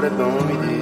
خودت به اون میدی؟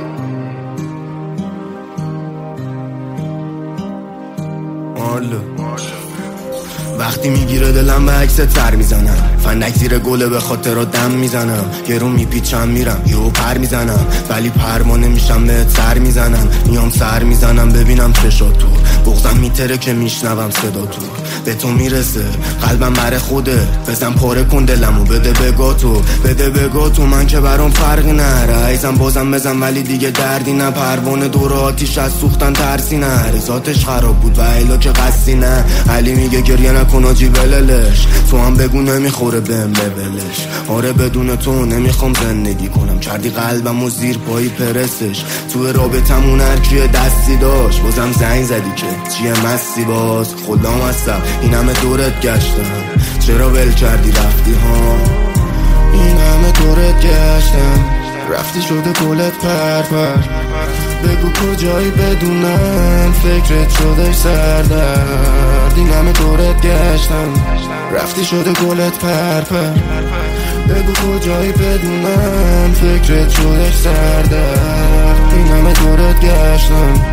وقتی میگیره دلم به عکست سر میزنم، فندک زیر گله به خاطر دم میزنم، گرون میپیچم میرم یهو پر میزنم، ولی پروانه میشم بهت سر میزنم، میام سر میزنم ببینم چشاتو، بغضم میتره که میشنوم صدا تو، به تو میرسه قلبم بر خوده، بزن پاره کن دلمو بده بگاتو، بده بگاتو، من که برام فرقی نره، عیزم بازم بزن ولی دیگه دردی نه، پروانه دور آتیش از سوختن ترسی نه، رزاتش خراب بود و ایلا که قصدی نه، علی میگه گریه نکن آجی بللش، تو هم بگو نمیخوره بهم ببلش، آره بدون تو نمیخوام زندگی کنم، کردی قلبمو زیر پایی پرسش، تو رابطمون هر کیه دستی داشت، بازم زنگ زدی که چیه مستی باز، خودم هستم این همه دورت گشتم، چرا ول کردی رفتی ها، این همه دورت گشتم رفتی شده گلت پر، بگو کجایی بدونم فکرت شده سردرد، این همه دورت گشتم رفتی شده گلت پر، بگو کجایی بدونم فکرت شده سردرد، این همه دورت گشتم،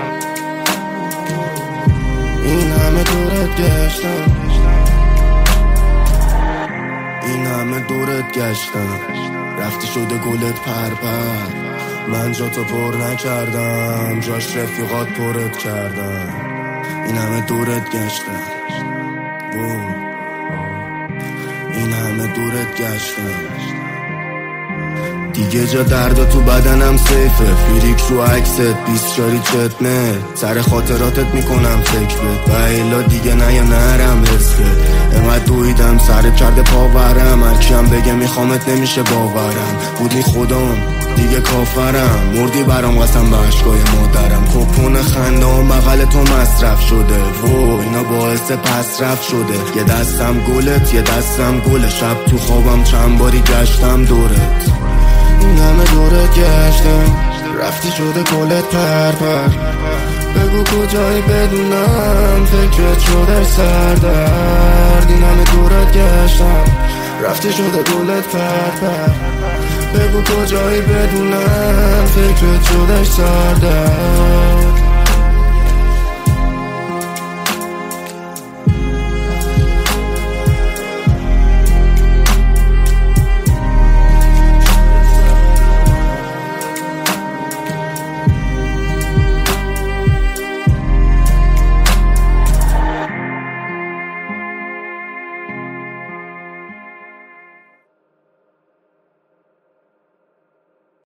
این همه دورت گشتم، این همه دورت گشتم رفتی شده گلت پر، من جا تو پر نکردم، جاش رفیقات پرت کردم، این همه دورت گشتم، این همه دورت گشتم، دیگه جا درد تو بدنم سیفه، فریک رو عکست 20 شاری چتنه، سر خاطراتت میکنم فکر بد، و ایلا دیگه نه نرم رسکت، امت دویدم سرت کرده پاورم، هرکیم بگه میخوامت نمیشه باورم، بودی خودم دیگه کافرم، مردی برام قسم به عشقای مادرم، کپون خندام بغل تو مصرف شده، اینا باعث پس رفت شده، یه دستم گلت یه دستم گل، شب تو خوابم چند باری گشتم دورت، این همه دورت گشتم رفتی شده گلت پر، بگو کجایی بدونم فکرت شده سردرد، این همه دورت گشتم رفتی شده گلت پر، بگو کجایی بدونم فکرت شده سردرد.